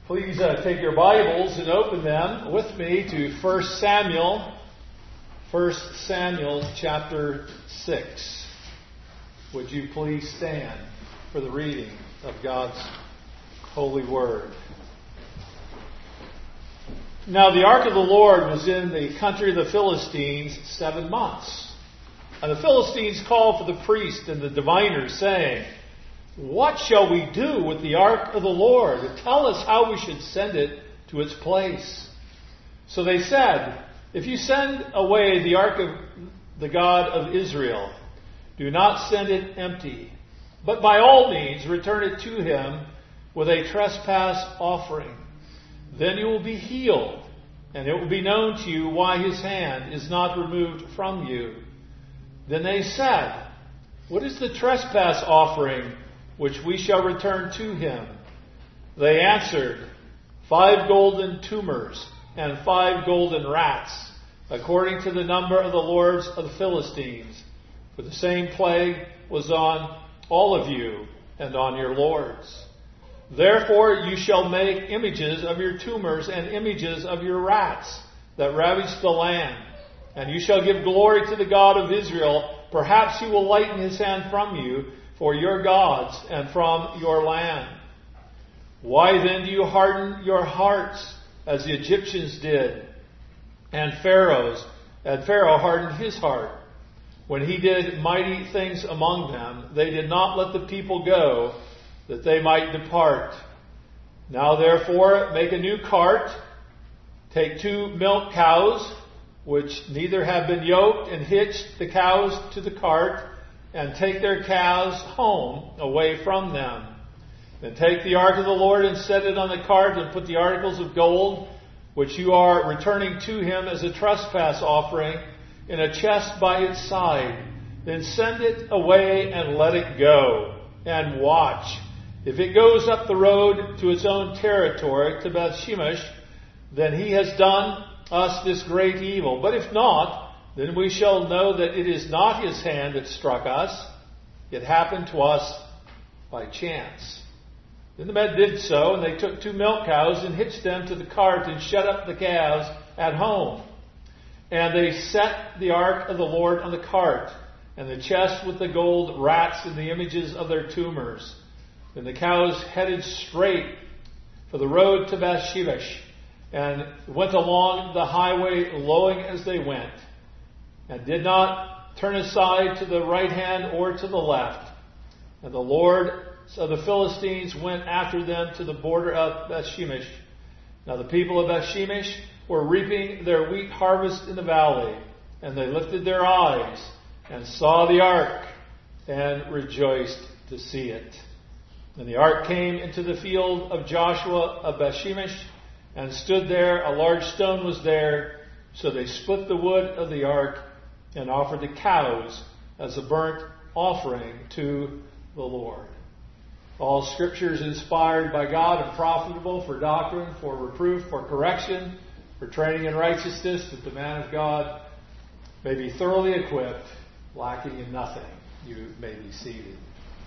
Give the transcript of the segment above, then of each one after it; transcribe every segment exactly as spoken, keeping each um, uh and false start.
Please uh, take your Bibles and open them with me to First Samuel, First Samuel chapter six. Would you please stand for the reading of God's holy word? Now the ark of the Lord was in the country of the Philistines seven months. And the Philistines called for the priest and the diviners, saying, "What shall we do with the ark of the Lord? Tell us how we should send it to its place." So they said, "If you send away the ark of the God of Israel, do not send it empty, but by all means return it to him with a trespass offering. Then you will be healed, and it will be known to you why his hand is not removed from you." Then they said, "What is the trespass offering which we shall return to him?" They answered, "Five golden tumors and five golden rats, according to the number of the lords of the Philistines. For the same plague was on all of you and on your lords. Therefore you shall make images of your tumors and images of your rats that ravage the land. And you shall give glory to the God of Israel. Perhaps he will lighten his hand from you for your gods and from your land. Why then do you harden your hearts as the Egyptians did, and Pharaoh's and Pharaoh hardened his heart? When he did mighty things among them, they did not let the people go, that they might depart. Now therefore make a new cart, take two milk cows, which neither have been yoked, and hitch the cows to the cart, and take their calves home away from them. Then take the ark of the Lord and set it on the cart, and put the articles of gold, which you are returning to him as a trespass offering, in a chest by its side. Then send it away and let it go, and watch. If it goes up the road to its own territory, to Bethshemesh, then he has done us this great evil. But if not, then we shall know that it is not his hand that struck us. It happened to us by chance." Then the men did so, and they took two milk cows and hitched them to the cart and shut up the calves at home. And they set the ark of the Lord on the cart, and the chest with the gold rats and the images of their tumors. Then the cows headed straight for the road to Bethshemesh, and went along the highway lowing as they went, and did not turn aside to the right hand or to the left. And the lords of the Philistines went after them to the border of Bethshemesh. Now the people of Bethshemesh were reaping their wheat harvest in the valley, and they lifted their eyes and saw the ark, and rejoiced to see it. And the ark came into the field of Joshua of Bethshemesh, and stood there. A large stone was there. So they split the wood of the ark and offered the cows as a burnt offering to the Lord. All Scripture is inspired by God and profitable for doctrine, for reproof, for correction, for training in righteousness, that the man of God may be thoroughly equipped, lacking in nothing. You may be seated.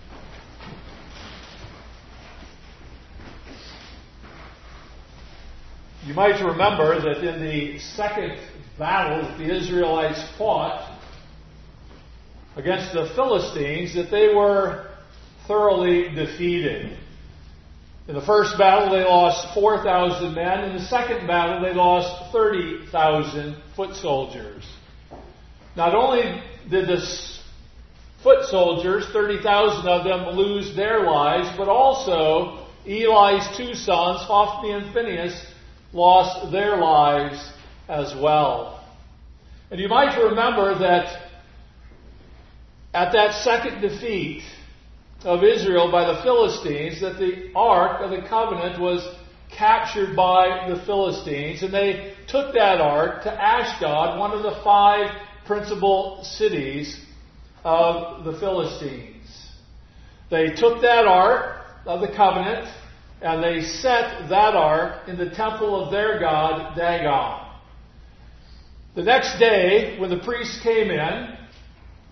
You might remember that in the second battle that the Israelites fought against the Philistines, that they were thoroughly defeated. In the first battle, they lost four thousand men. In the second battle, they lost thirty thousand foot soldiers. Not only did the foot soldiers, thirty thousand of them, lose their lives, but also Eli's two sons, Hophni and Phinehas, lost their lives as well. And you might remember that at that second defeat of Israel by the Philistines, that the Ark of the Covenant was captured by the Philistines, and they took that Ark to Ashdod, one of the five principal cities of the Philistines. They took that Ark of the Covenant, and they set that ark in the temple of their god, Dagon. The next day, when the priests came in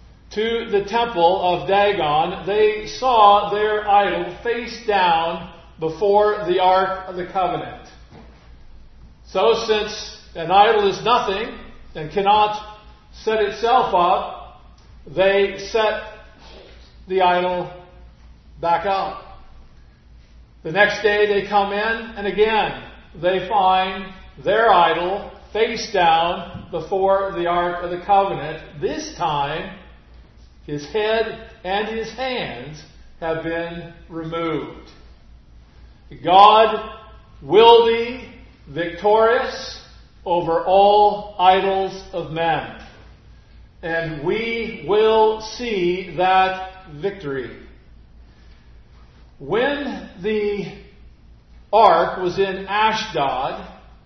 to the temple of Dagon, they saw their idol face down before the Ark of the Covenant. So since an idol is nothing and cannot set itself up, they set the idol back up. The next day they come in, and again they find their idol face down before the Ark of the Covenant. This time, his head and his hands have been removed. God will be victorious over all idols of men. And we will see that victory. When the ark was in Ashdod,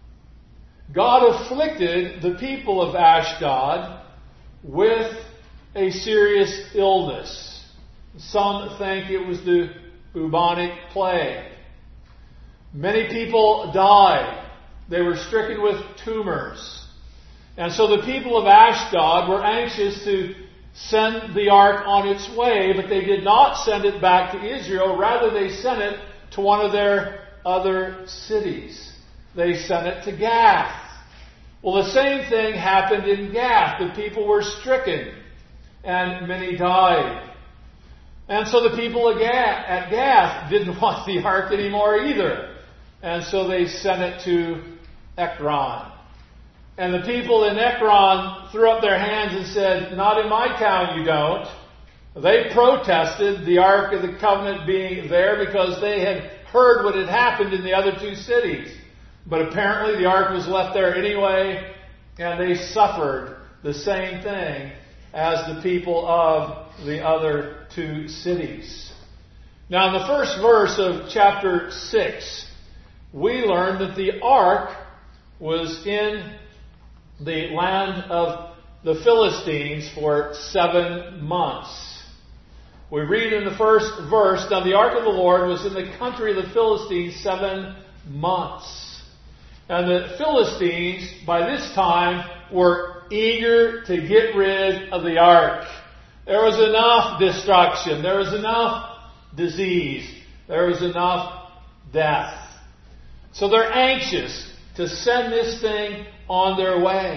God afflicted the people of Ashdod with a serious illness. Some think it was the bubonic plague. Many people died. They were stricken with tumors. And so the people of Ashdod were anxious to send the ark on its way, but they did not send it back to Israel. Rather, they sent it to one of their other cities. They sent it to Gath. Well, the same thing happened in Gath. The people were stricken, and many died. And so the people at Gath, at Gath didn't want the ark anymore either. And so they sent it to Ekron. And the people in Ekron threw up their hands and said, "Not in my town you don't." They protested the Ark of the Covenant being there because they had heard what had happened in the other two cities. But apparently the Ark was left there anyway, and they suffered the same thing as the people of the other two cities. Now in the first verse of chapter six, we learn that the Ark was in the land of the Philistines for seven months. We read in the first verse, "Now the ark of the Lord was in the country of the Philistines seven months." And the Philistines, by this time, were eager to get rid of the ark. There was enough destruction. There was enough disease. There was enough death. So they're anxious to send this thing on their way.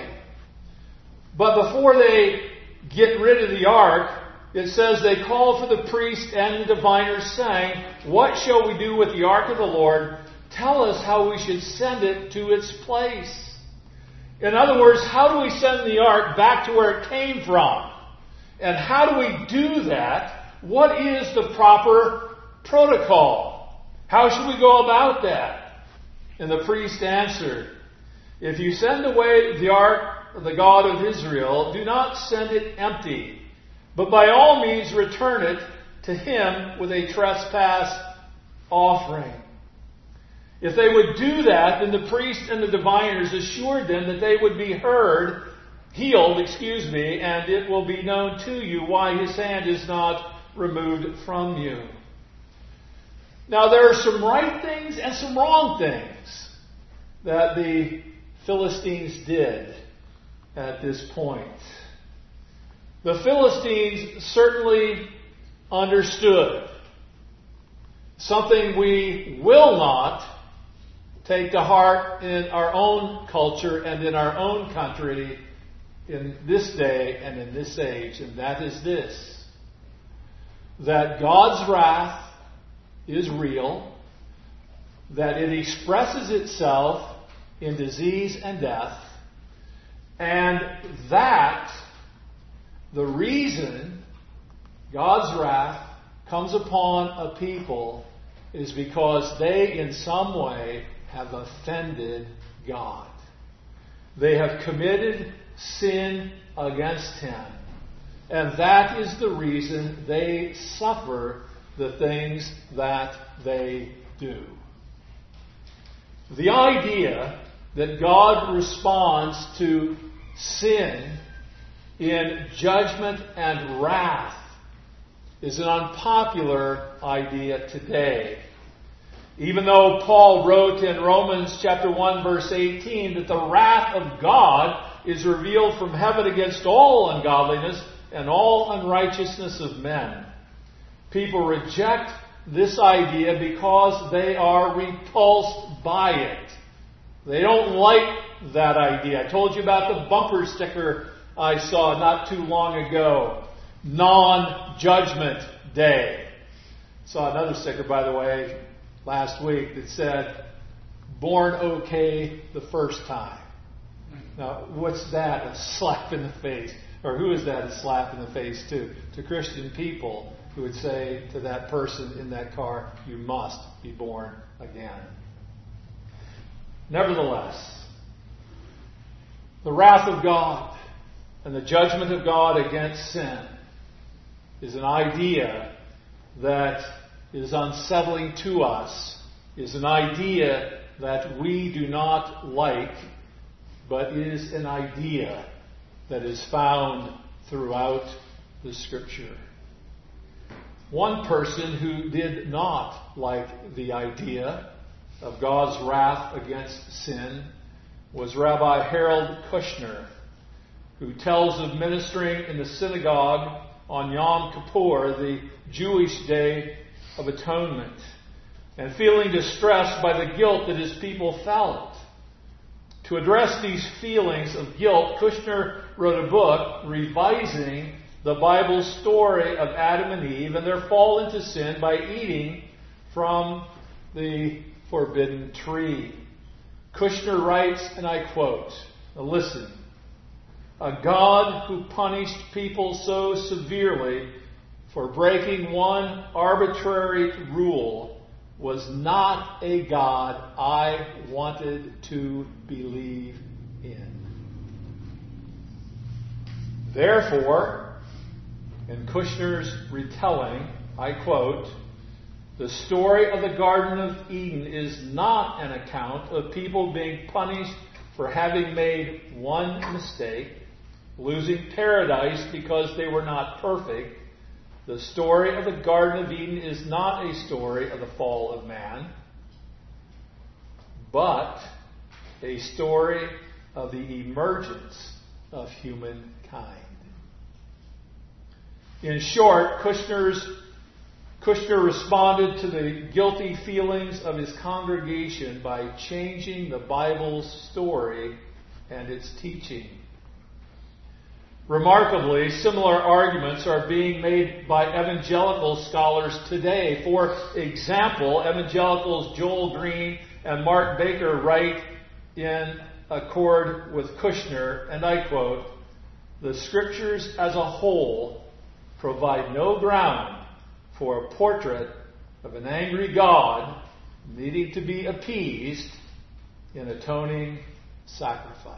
But before they get rid of the ark, it says they called for the priest and the diviners, saying, "What shall we do with the ark of the Lord? Tell us how we should send it to its place." In other words, how do we send the ark back to where it came from? And how do we do that? What is the proper protocol? How should we go about that? And the priest answered, "If you send away the ark of the God of Israel, do not send it empty, but by all means return it to him with a trespass offering." If they would do that, then the priest and the diviners assured them that they would be heard, healed, excuse me, and it will be known to you why his hand is not removed from you. Now there are some right things and some wrong things that the Philistines did at this point. The Philistines certainly understood something we will not take to heart in our own culture and in our own country in this day and in this age, and that is this: that God's wrath is real, that it expresses itself in disease and death, and that the reason God's wrath comes upon a people is because they in some way have offended God. They have committed sin against Him. And that is the reason they suffer the things that they do. The idea that God responds to sin in judgment and wrath is an unpopular idea today. Even though Paul wrote in Romans chapter one verse eighteen that the wrath of God is revealed from heaven against all ungodliness and all unrighteousness of men. People reject this idea because they are repulsed by it. They don't like that idea. I told you about the bumper sticker I saw not too long ago. Non-Judgment Day. Saw another sticker, by the way, last week that said, born okay the first time. Now, what's that? A slap in the face. Or who is that a slap in the face to? To Christian people who would say to that person in that car, you must be born again. Nevertheless, the wrath of God and the judgment of God against sin is an idea that is unsettling to us, is an idea that we do not like, but is an idea that is found throughout the Scripture. One person who did not like the idea of God's wrath against sin was Rabbi Harold Kushner, who tells of ministering in the synagogue on Yom Kippur, the Jewish Day of Atonement, and feeling distressed by the guilt that his people felt. To address these feelings of guilt, Kushner wrote a book revising the Bible's story of Adam and Eve and their fall into sin by eating from the forbidden tree. Kushner writes, and I quote, now listen, a God who punished people so severely for breaking one arbitrary rule was not a God I wanted to believe in. Therefore, in Kushner's retelling, I quote, the story of the Garden of Eden is not an account of people being punished for having made one mistake, losing paradise because they were not perfect. The story of the Garden of Eden is not a story of the fall of man, but a story of the emergence of humankind. In short, Kushner's, Kushner responded to the guilty feelings of his congregation by changing the Bible's story and its teaching. Remarkably, similar arguments are being made by evangelical scholars today. For example, evangelicals Joel Green and Mark Baker write in accord with Kushner, and I quote, the Scriptures as a whole provide no ground for a portrait of an angry God needing to be appeased in atoning sacrifice.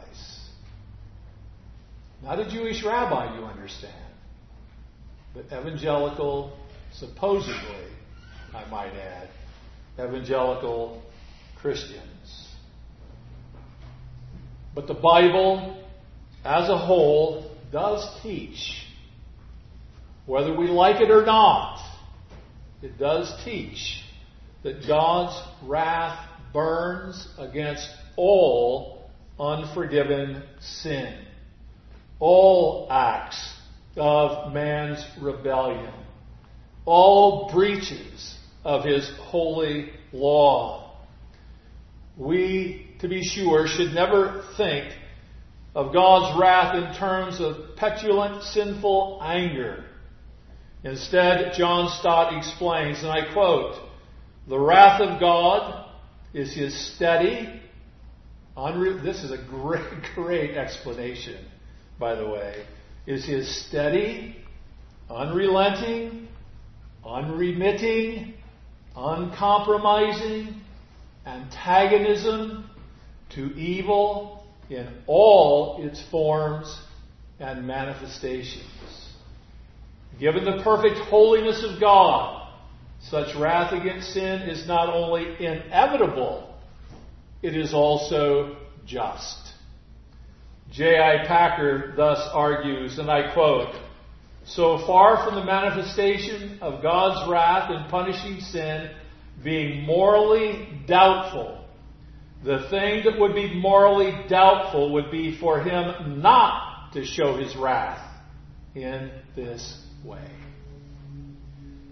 Not a Jewish rabbi, you understand, but evangelical, supposedly, I might add, evangelical Christians. But the Bible, as a whole, does teach, whether we like it or not, it does teach that God's wrath burns against all unforgiven sin. All acts of man's rebellion, all breaches of his holy law. We, to be sure, should never think of God's wrath in terms of petulant, sinful anger. Instead, John Stott explains, and I quote, the wrath of God is his steady, unre- this is a great, great explanation, by the way, is his steady, unrelenting, unremitting, uncompromising antagonism to evil in all its forms and manifestations. Given the perfect holiness of God, such wrath against sin is not only inevitable, it is also just. J I Packer thus argues, and I quote, so far from the manifestation of God's wrath in punishing sin being morally doubtful, the thing that would be morally doubtful would be for him not to show his wrath in this way.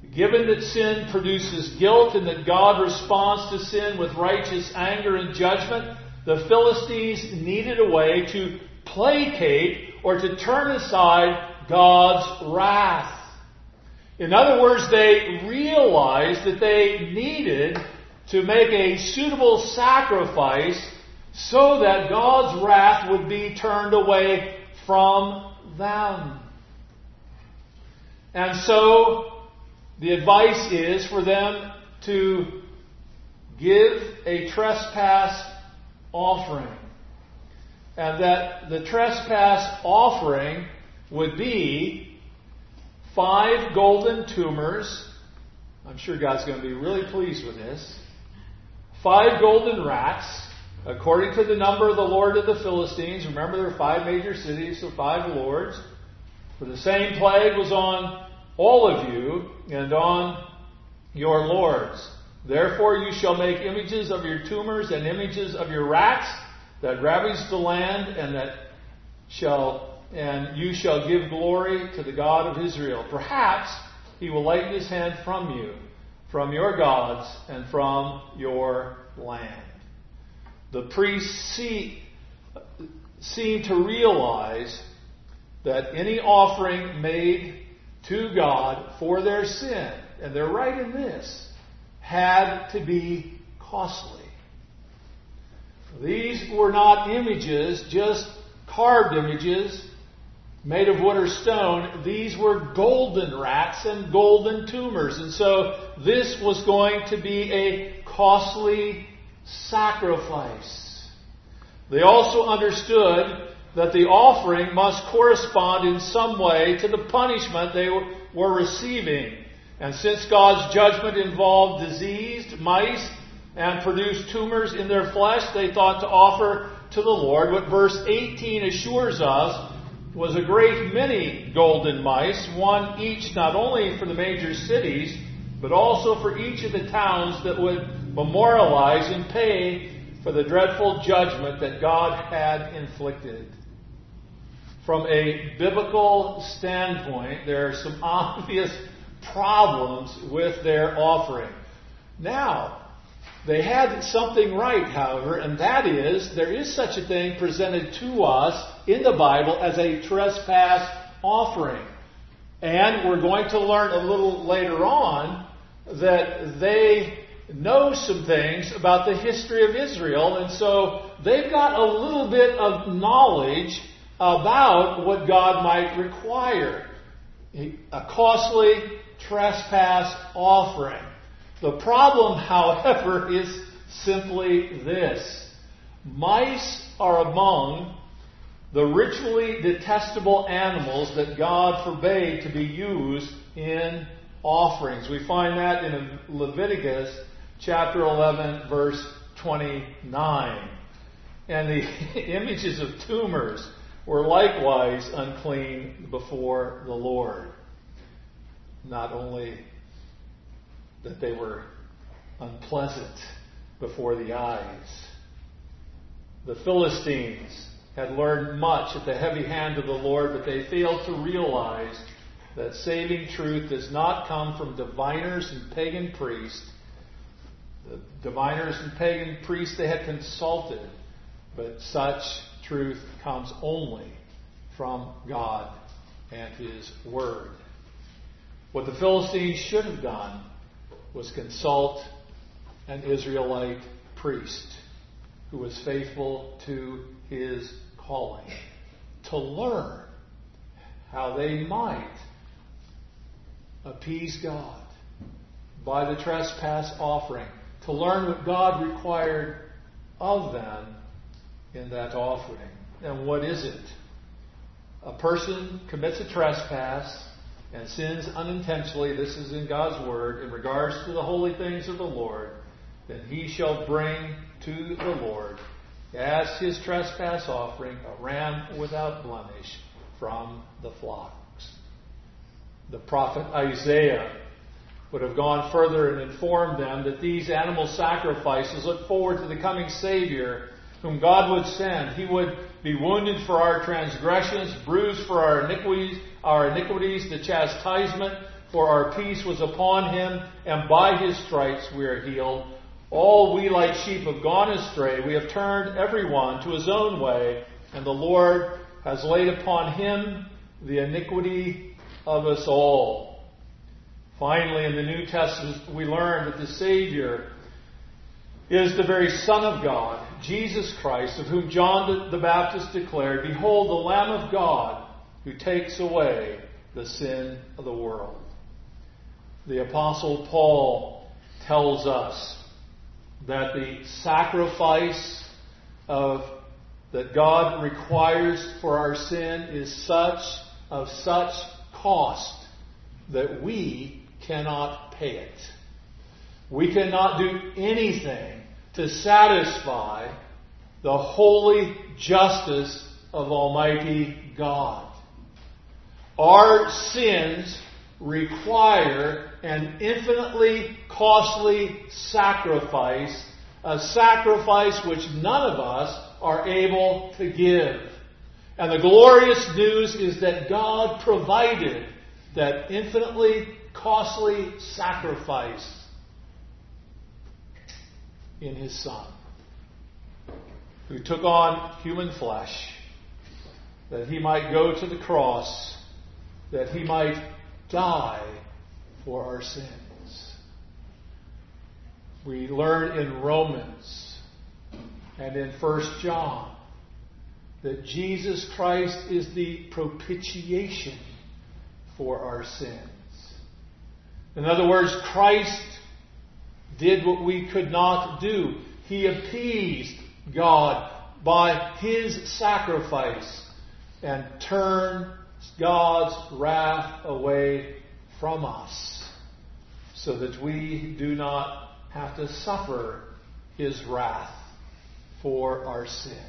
given that sin produces guilt and that God responds to sin with righteous anger and judgment, the Philistines needed a way to placate or to turn aside God's wrath. In other words, they realized that they needed to make a suitable sacrifice so that God's wrath would be turned away from them. And so the advice is for them to give a trespass offering. And that the trespass offering would be five golden tumors. I'm sure God's going to be really pleased with this. Five golden rats, according to the number of the lord of the Philistines. Remember, there are five major cities, so five lords. For the same plague was on all of you and on your lords. Therefore you shall make images of your tumors and images of your rats that ravage the land, and that shall and you shall give glory to the God of Israel. Perhaps he will lighten his hand from you, from your gods, and from your land. The priests see, seem to realize that any offering made to God for their sin, and they're right in this, had to be costly. These were not images, just carved images made of wood or stone. These were golden rats and golden tumors. And so this was going to be a costly sacrifice. They also understood that the offering must correspond in some way to the punishment they were receiving. And since God's judgment involved diseased mice and produced tumors in their flesh, they thought to offer to the Lord what verse eighteen assures us was a great many golden mice, one each not only for the major cities, but also for each of the towns that would memorialize and pay for the dreadful judgment that God had inflicted. From a biblical standpoint, there are some obvious problems with their offering. Now, they had something right, however, and that is, there is such a thing presented to us in the Bible as a trespass offering. And we're going to learn a little later on that they know some things about the history of Israel, and so they've got a little bit of knowledge about what God might require. A costly trespass offering. The problem, however, is simply this. Mice are among the ritually detestable animals that God forbade to be used in offerings. We find that in Leviticus chapter eleven, verse twenty-nine. And the images of tumors were likewise unclean before the Lord. Not only that they were unpleasant before the eyes. The Philistines had learned much at the heavy hand of the Lord, but they failed to realize that saving truth does not come from diviners and pagan priests. The diviners and pagan priests they had consulted, but such truth comes only from God and His Word. What the Philistines should have done was consult an Israelite priest who was faithful to his calling to learn how they might appease God by the trespass offering, to learn what God required of them in that offering. And what is it? A person commits a trespass and sins unintentionally, this is in God's Word, in regards to the holy things of the Lord, then he shall bring to the Lord, as his trespass offering, a ram without blemish from the flocks. The prophet Isaiah would have gone further and informed them that these animal sacrifices look forward to the coming Savior, whom God would send. He would be wounded for our transgressions, bruised for our iniquities, our iniquities. The chastisement for our peace was upon him, and by his stripes we are healed. All we like sheep have gone astray. We have turned everyone to his own way, and the Lord has laid upon him the iniquity of us all. Finally, in the New Testament, we learn that the Savior is the very Son of God, Jesus Christ, of whom John the Baptist declared, "Behold, the Lamb of God who takes away the sin of the world." The Apostle Paul tells us that the sacrifice of that God requires for our sin is such of such cost that we cannot pay it. We cannot do anything to satisfy the holy justice of Almighty God. Our sins require an infinitely costly sacrifice, a sacrifice which none of us are able to give. And the glorious news is that God provided that infinitely costly sacrifice in His Son, who took on human flesh, that He might go to the cross, that He might die for our sins. We learn in Romans and in First John that Jesus Christ is the propitiation for our sins. In other words, Christ did what we could not do. He appeased God by His sacrifice and turned God's wrath away from us so that we do not have to suffer His wrath for our sin.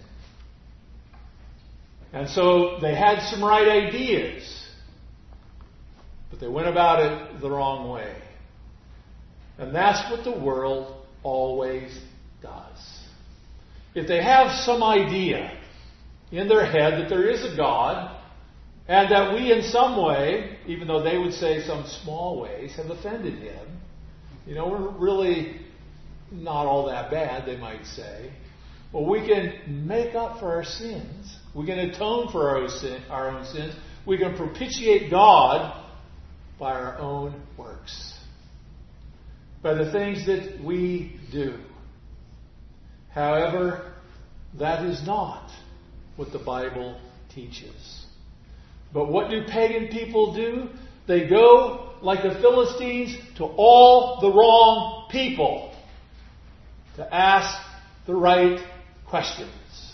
And so they had some right ideas, but they went about it the wrong way. And that's what the world always does. If they have some idea in their head that there is a God, and that we in some way, even though they would say some small ways, have offended Him, you know, we're really not all that bad, they might say. Well, we can make up for our sins. We can atone for our own, sin, our own sins. We can propitiate God by our own works, by the things that we do. However, that is not what the Bible teaches. But what do pagan people do? They go, like the Philistines, to all the wrong people to ask the right questions.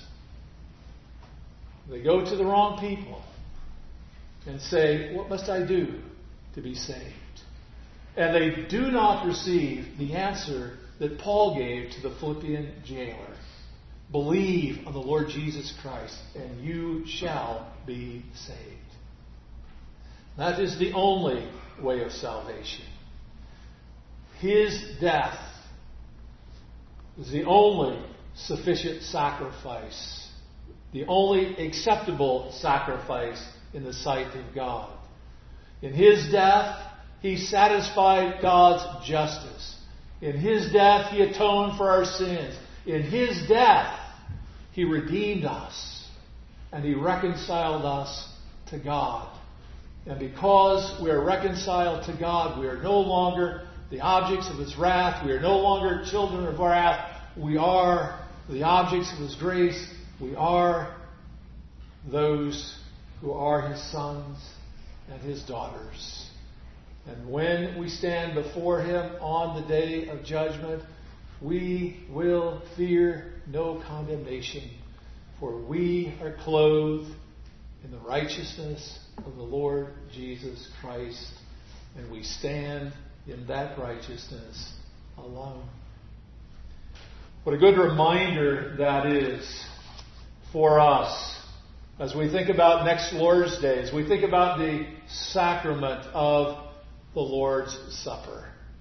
They go to the wrong people and say, "What must I do to be saved?" And they do not receive the answer that Paul gave to the Philippian jailer. Believe on the Lord Jesus Christ, and you shall be saved. That is the only way of salvation. His death is the only sufficient sacrifice, the only acceptable sacrifice in the sight of God. In His death, He satisfied God's justice. In His death, He atoned for our sins. In His death, He redeemed us and He reconciled us to God. And because we are reconciled to God, we are no longer the objects of His wrath. We are no longer children of wrath. We are the objects of His grace. We are those who are His sons and His daughters. And when we stand before Him on the day of judgment, we will fear no condemnation, for we are clothed in the righteousness of the Lord Jesus Christ, and we stand in that righteousness alone. What a good reminder that is for us as we think about next Lord's Day, as we think about the sacrament of the Lord's Supper.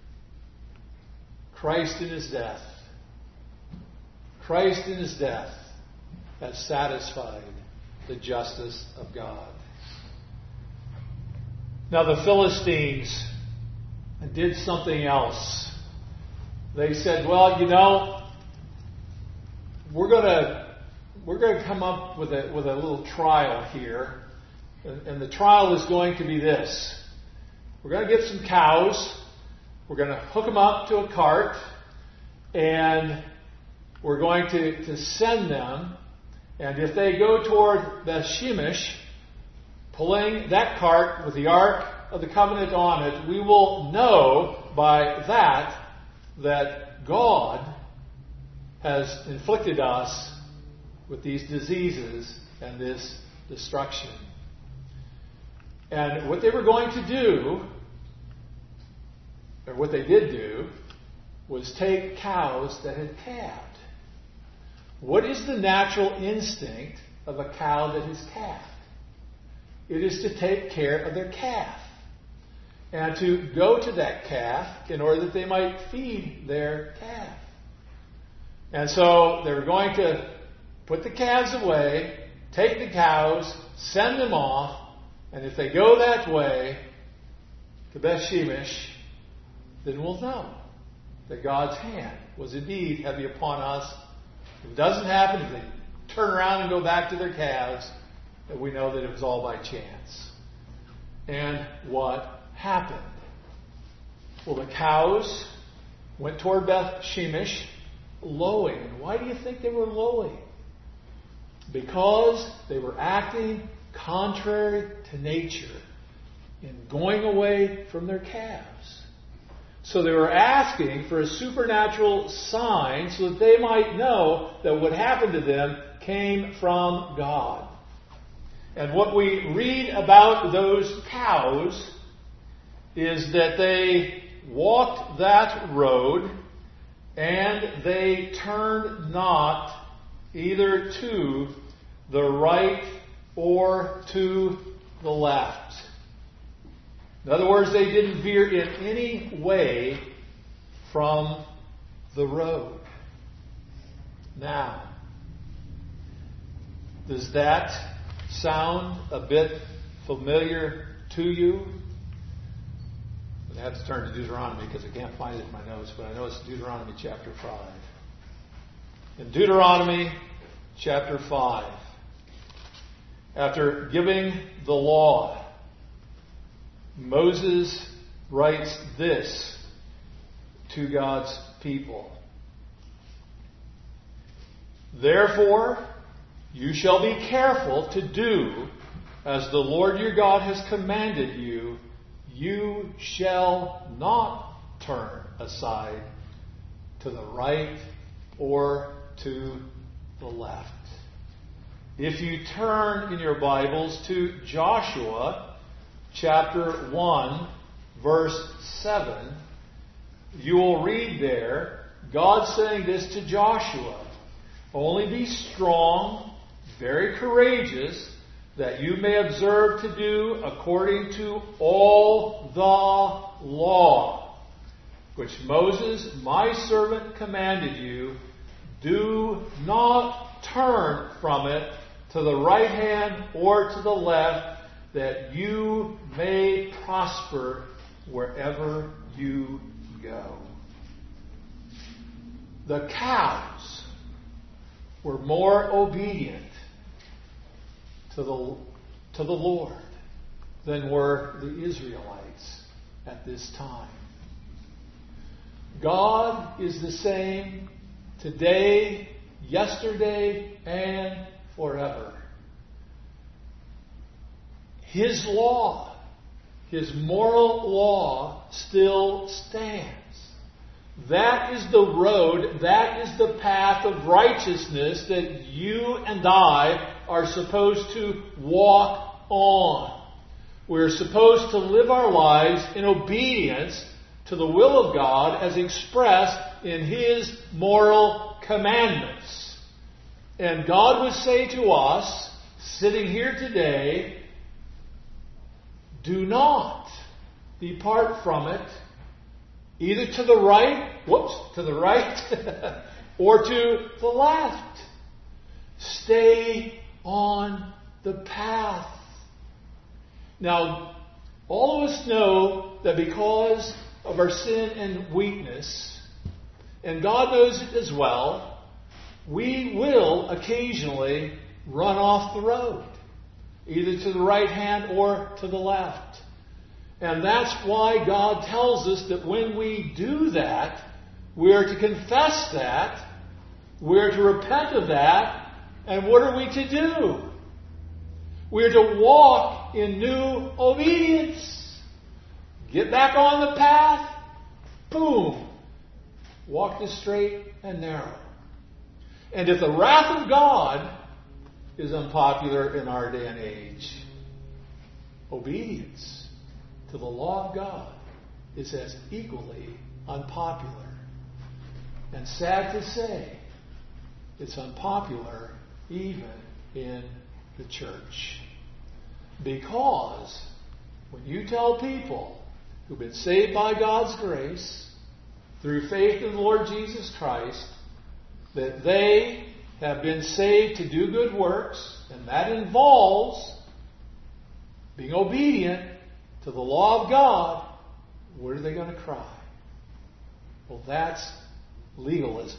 Christ in His death, Christ in His death has satisfied the justice of God. Now the Philistines and did something else. They said, well, you know, we're going to we're going to come up with a with a little trial here, and, and the trial is going to be this: we're going to get some cows, we're going to hook them up to a cart, and we're going to, to send them. And if they go toward Beth Shemesh, pulling that cart with the Ark of the Covenant on it, we will know by that that God has inflicted us with these diseases and this destruction. And what they were going to do, or what they did do, was take cows that had calved. What is the natural instinct of a cow that has calved? It is to take care of their calf and to go to that calf in order that they might feed their calf. And so they were going to put the calves away, take the cows, send them off, and if they go that way to Beth Shemesh, then we'll know that God's hand was indeed heavy upon us. If it doesn't happen, if they turn around and go back to their calves, that we know that it was all by chance. And what happened? Well, the cows went toward Beth Shemesh lowing. And why do you think they were lowing? Because they were acting contrary to nature in going away from their calves. So they were asking for a supernatural sign so that they might know that what happened to them came from God. And what we read about those cows is that they walked that road and they turned not either to the right or to the left. In other words, they didn't veer in any way from the road. Now, does that sound a bit familiar to you? I have to turn to Deuteronomy because I can't find it in my notes, but I know it's Deuteronomy chapter five. In Deuteronomy chapter five, after giving the law, Moses writes this to God's people. Therefore, you shall be careful to do as the Lord your God has commanded you. You shall not turn aside to the right or to the left. If you turn in your Bibles to Joshua chapter one, verse seven, you will read there God saying this to Joshua: only be strong, very courageous, that you may observe to do according to all the law, which Moses, my servant, commanded you. Do not turn from it to the right hand or to the left, that you may prosper wherever you go. The cows were more obedient to the, to the Lord than were the Israelites at this time. God is the same today, yesterday, and forever. His law, His moral law, still stands. That is the road, that is the path of righteousness that you and I are supposed to walk on. We're supposed to live our lives in obedience to the will of God as expressed in His moral commandments. And God would say to us, sitting here today, do not depart from it, either to the right, whoops, to the right, or to the left. Stay on the path. Now, all of us know that because of our sin and weakness, and God knows it as well, we will occasionally run off the road, either to the right hand or to the left. And that's why God tells us that when we do that, we are to confess that, we are to repent of that, and what are we to do? We are to walk in new obedience. Get back on the path. Boom. Walk the straight and narrow. And if the wrath of God is unpopular in our day and age, obedience to the law of God is as equally unpopular. And sad to say, it's unpopular even in the church. Because when you tell people who've been saved by God's grace through faith in the Lord Jesus Christ that they have been saved to do good works, and that involves being obedient to the law of God, what are they going to cry? Well, that's legalism.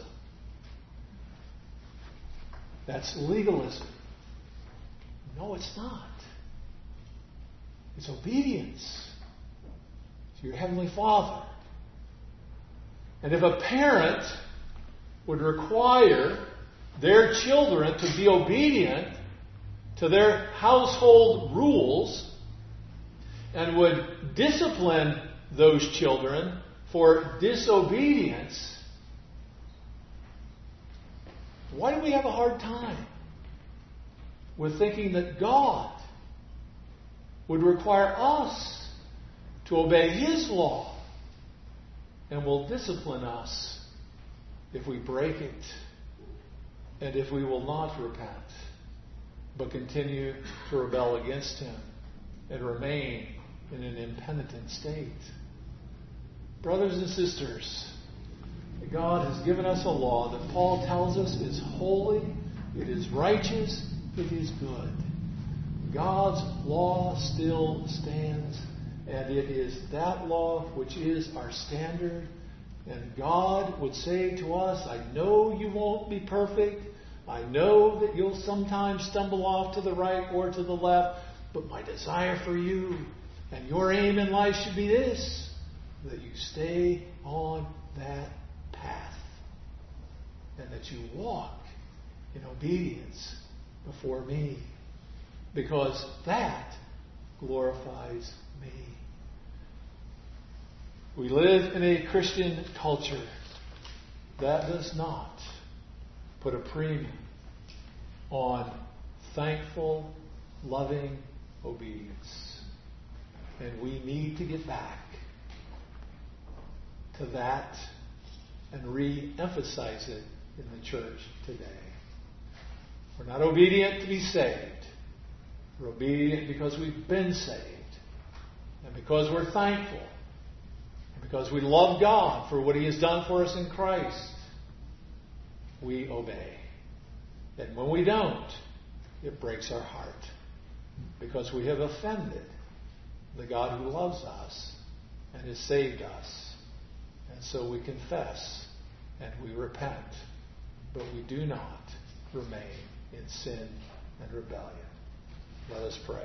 That's legalism. No, it's not. It's obedience to your Heavenly Father. And if a parent would require their children to be obedient to their household rules and would discipline those children for disobedience, why do we have a hard time with thinking that God would require us to obey His law and will discipline us if we break it and if we will not repent but continue to rebel against Him and remain in an impenitent state? Brothers and sisters, God has given us a law that Paul tells us is holy, it is righteous, it is good. God's law still stands, and it is that law which is our standard. And God would say to us, I know you won't be perfect. I know that you'll sometimes stumble off to the right or to the left, but my desire for you and your aim in life should be this, that you stay on that path and that you walk in obedience before me, because that glorifies me. We live in a Christian culture that does not put a premium on thankful, loving obedience. And we need to get back to that and re-emphasize it in the church today. We're not obedient to be saved. We're obedient because we've been saved. And because we're thankful. And because we love God for what He has done for us in Christ. We obey. And when we don't, it breaks our heart. Because we have offended the God who loves us and has saved us. And so we confess and we repent. But we do not remain in sin and rebellion. Let us pray.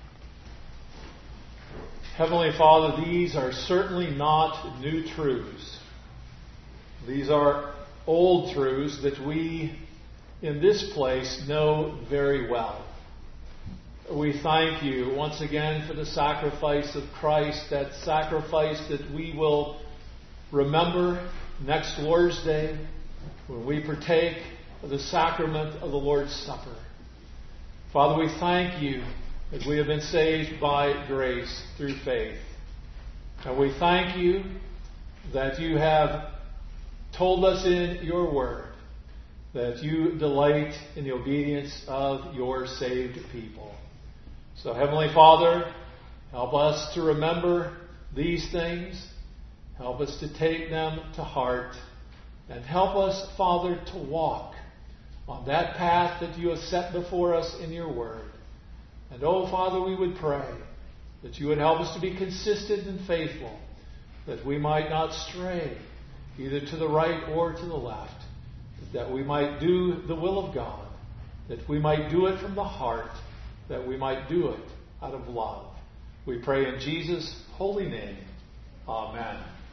Heavenly Father, these are certainly not new truths. These are old truths that we in this place know very well. We thank you once again for the sacrifice of Christ, that sacrifice that we will remember next Lord's Day when we partake of the sacrament of the Lord's Supper. Father, we thank you that we have been saved by grace through faith. And we thank you that you have told us in your word that you delight in the obedience of your saved people. So, Heavenly Father, help us to remember these things. Help us to take them to heart. And help us, Father, to walk on that path that you have set before us in your word. And, oh, Father, we would pray that you would help us to be consistent and faithful that we might not stray either to the right or to the left, that we might do the will of God, that we might do it from the heart, that we might do it out of love. We pray in Jesus' holy name. Amen.